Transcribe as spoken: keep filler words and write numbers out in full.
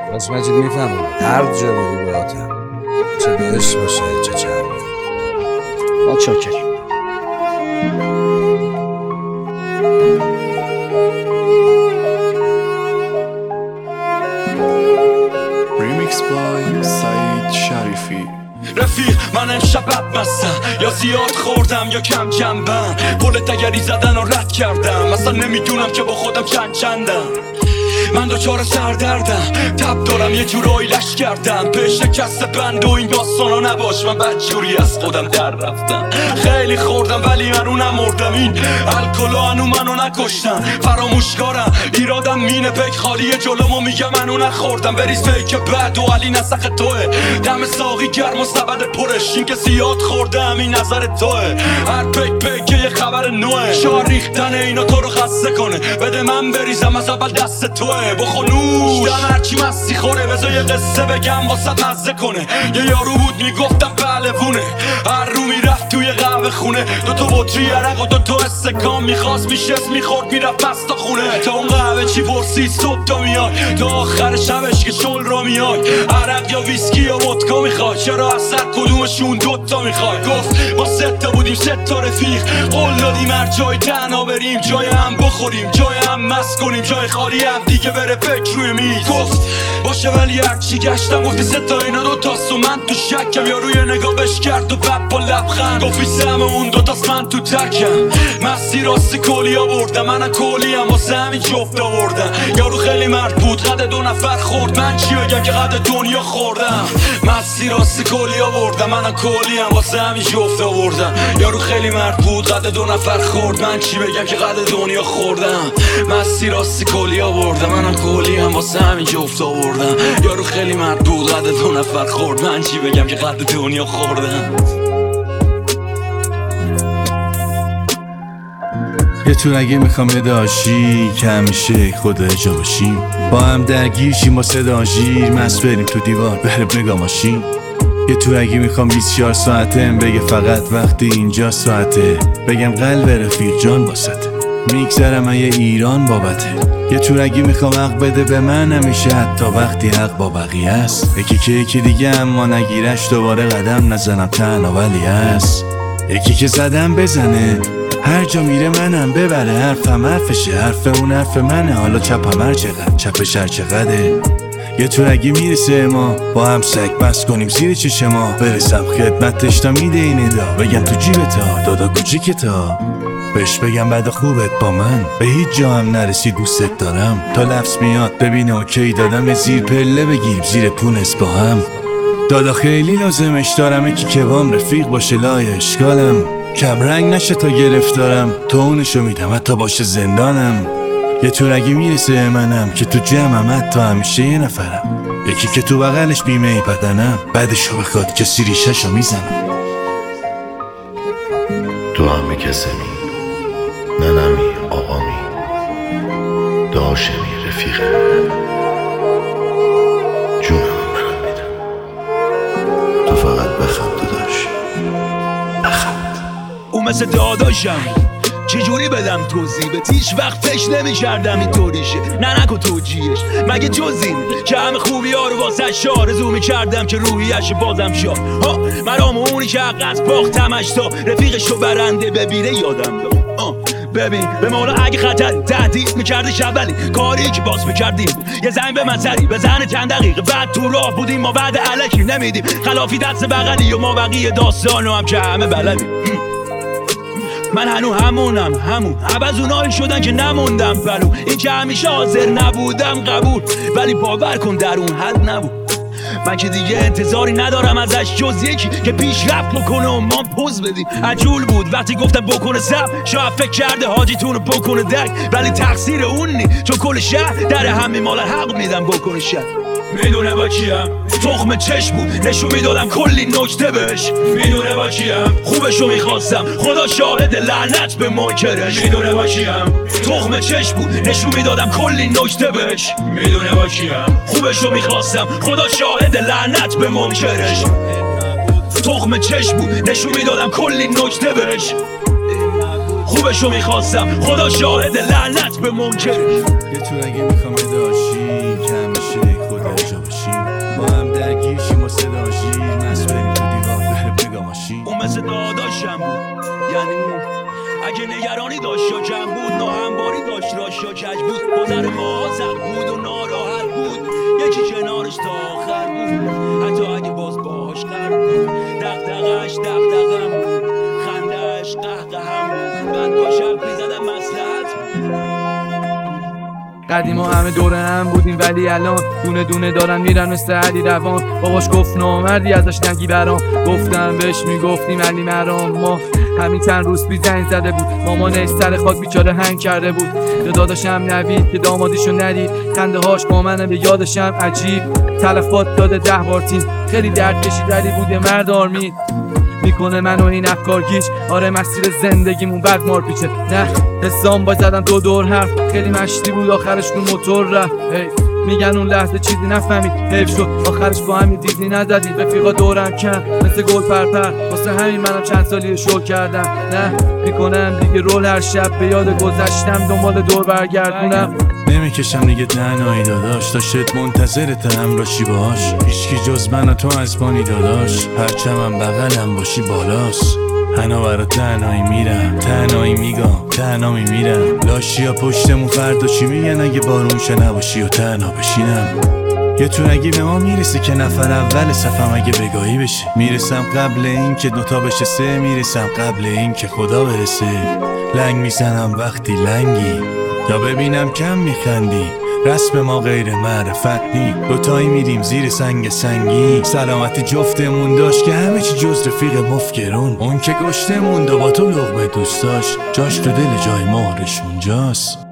بس مجید میفهمم هر جا بری باهاتم، چه دلش باشه چه چند با چاکریم. ریمیکس بای سعید شریفی. رفیق من امشب بد مستم، یا زیاد خوردم یا کم جنبم، پل دگری زدن و رد کردم، اصلا نمیدونم که با خودم چند چندم. من دوچار سردردم، تب دارم یه جورایی لش کردم، به شکست بند و این داستانا نباش، من بدجوری از خودم در رفتم. خیلی خوردم ولی منو نمردم، این الکلا هنو منو نکشتم. فراموشکارم ایرادم مینه پک خالیه جلومو میگه منو نخوردم. بریز پیک بد و علی نسخ توه، دم ساقی گرم و سبد پرش، این که زیاد خوردم این نظر توه. هر پیک پیک یه خبر نوه، شار ریختن اینا تو رو خسته کنه، بده من بریزم از اول دست توه. بخونوش دم هرچی مستی خوره، بذار یه قصه بگم واسه مزه کنه. یه یارو بود میگفتم پهلوونه، هر رو میرفت توی قهوه خونه، دو تا بطری عرق و دو تا استکان میخواست میشست میخورد میرفت پس تا خونه. تا اون قهوه چی پرسی صبح تا میای، تا آخر شبش که شل را میای، عرق یا ویسکی یا ودکا میخوای، چرا از سر کدومشون دوتا میخوای. گفت ما سه تا بودیم سه تا رفیق، قول دادیم هر جای تنها بریم، جای هم بخوریم جای هم مست کنیم، جای خالی هم دیگه بره فکر روی میز. گفت باشه ولی هرچی گشتم گفتی سه تا اینا دو تاست و من تو شکم، یا روی نگاه بش کرد و بعد با لبخند گفت بیسم اون دو تاست من تو ترکم. مستی راستی کلی آوردم، منم کلی هم واسه همین جفت آوردم. یارو خیلی مرد بود قد دو نفر خورد، من چی بگم که قد دنیا خوردم. مستی راستی کلی آوردم، منم کلی هم واسه همین جفت آوردم. یارو خیلی مرد بود قد دو نفر خورد، من چی بگم که قد دنیا خوردم. مستی راستی کلی آوردم، منم کلی هم واسه همین جفت آوردم. یارو خیلی مرد بود قد دو نفر خورد، من چی بگم که قد دنیا خوردم. یه تورگی میخوام یه داشی که همیشه خدا جا باشیم، با هم درگیر شیم با صدا ژیر، مست بریم تو دیوار بره بگا ماشین. یه تورگی میخوام بیست و چهار ساعته بگه فقط وقتی اینجا ساعته، بگم قلب رفیق جان واسطه، میگذرم من یه ایران بابته. یه تورگی میخوام حق بده به من همیشه، حتی وقتی حق با بقیه است. یکی که یکی دیگه اما نگیرش دوباره قدم نزنم تنها ولی هست. یکی که زدم بزنه هر جا میره منم ببره، حرفم حرفشه حرف اون حرف منه، حالا چپم هر چقدر چپش هر چقدره. یه تورگی میرسه ما با هم سگ بس کنیم زیر چش ما، برسم خدمتش تا میده این ادا، بگم تو جیبتا دادا کوچیکتا، بهش بگم بعد خوبت با من به هیچ جا هم نرسید دوستت دارم، تا لفظ میاد ببینه اوکی دادم زیر پله بگیریم زیر پونس با هم. دادا خیلی لازمش دارم یکی که بام رفیق باشه لای اشکالم، کم رنگ نشه تا گرفتارم، تو اونشو میدم حتی باشه زندانم. یه تورگی میرسه منم که تو جمعم حتی همیشه یه نفرم، یکی که تو بغلش بیمه ای بدنم، بعدشو بخواد کسی ریشهشو میزنم. تو هم کسمی ننمی آقامی داشمی رفیقه جونم برات میدم، تو فقط بخند داداش بخند. اون مثل داداشم چجوری بدم توضیح بهت، هیچ وقت فکر نمی کردم این طوریشه، نه نکن توجیهش مگه جز این که همه خوبی ها رو واسه آرزو می کردم که روحیش بازم شد. ها مرام اونی که حق از باختمش تا رفیقش رو برنده ببینه یادم داد. ببین به مولا اگه خطری تهدید میکرده شبلی، کاری که باز میکردیم یه زنگ به من سری بزنه چند دقیقه بعد تو راه بودیم، ما بعد علکی نمیدیم خلافی دست بغلی و ما بقیه داستانو هم که همه بلدیم. من هنو همونم همون عوض اونایی شدن که نموندم پلو، این که همیشه حاضر نبودم قبول، ولی باور کن در اون حد نبود. من که دیگه انتظاری ندارم ازش جز یکی که پیشرفت بکنه و ما پوز بدیم. عجول بود وقتی گفتم بکنه سب، شاید فکر کرده حاجیتون رو بکنه دک، ولی تقصیر اون نی چون کل شهر در همین مال حق میدم بکنه شهر. میدونه با کیم تخم چشم بود نشون میدادم کلی نکته بهش، میدونه با کیم خوبشو میخواستم خدا شاهد لعنت به منکرش. میدونه با کیم تخم چشم بود نشون میدادم کلی نکته بهش، میدونه با کیم خوبشو میخواستم خدا شاهد لعنت به منکرش. تخم چشم بود نشون میدادم کلی نکته بهش، خوبشو میخواستم خدا شاهد لعنت به منکرش. یه تورگی میخوام یه داشی که همیشه همیشه خدا جا باشیم. با هم درگیر شیم و صدا شیر مست بریم تو دیوار بره بگا ماشین. اون مثل داداشم بود، یعنی اگه نگرانی داشت یا کم بود، ناهمواری داشت راش یا کج بود، گذر ما زد بود و ناراحت بود، یکی کنارش تا آخر بود، حتی اگه باز باش خر بود، دغدغه‌اش دغدغه‌ام بود، خنده‌اش قهقه‌ام بود، بعد با شب می‌زدم مصلحت بود. قدیما همه دور هم بودیم ولی الان دونه دونه دارن میرن مثل علی روان. باباش گفت نامردی ازش نگی برام، گفتم بهش میگفتیم علی مرام. ما همین چند روز بی زنگ زده بود، مامانش سر خاک بیچاره هنگ کرده بود. داداشم نوید که دامادیشو ندید، خنده هاش با منه به یادشم عجیب. تلفات داده ده بار تیم، خیلی درد کشید ولی بود یه مرد آرمید. میکنه منو این افکار گیج، آره مسیر زندگیمون بد مار پیچه. نه حسام با زدن دو دور حرف، خیلی مشتی بود آخرش تو موتور رفت. میگن اون لحظه چیزی نفهمید، حیف شد آخرش با همین دیزنی نزدید. رفیقا دورم کم مثل گل پرپر، واسه همین منم چند سالی شو کردم. نه میکنم دیگه رول هر شب، به یاد گذشتم دنبال دور برگردونم. نمیکشم دیگه تنهایی داداش، تا شد منتظرت همراشی باش. هیچکی جز من و تو از بانی داداش، هرچم بغلم باشی بالاست. هنا برا تنهایی میرم، تنهایی میگم، تنها میمیرم. لاشی ها پشتمون فردا چی میگن اگه بارون شه نباشی و تنها بشینم. یه تورگی به ما میرسه که نفر اول صفم اگه بگاهی بشه. میرسم قبل این که دوتا بشه سه، میرسم قبل این که خدا برسه. لنگ میزنم وقتی لنگی، یا ببینم کم میخندی. رسم ما غیر معرفت نی، دوتایی میریم زیر سنگ سنگی. سلامت جفتمون داشت که همه چی جز رفیق مفکرون. اون که گشته موند و با تو لقمه دوست داشت، جاش تو دل جای مهرش اونجاست.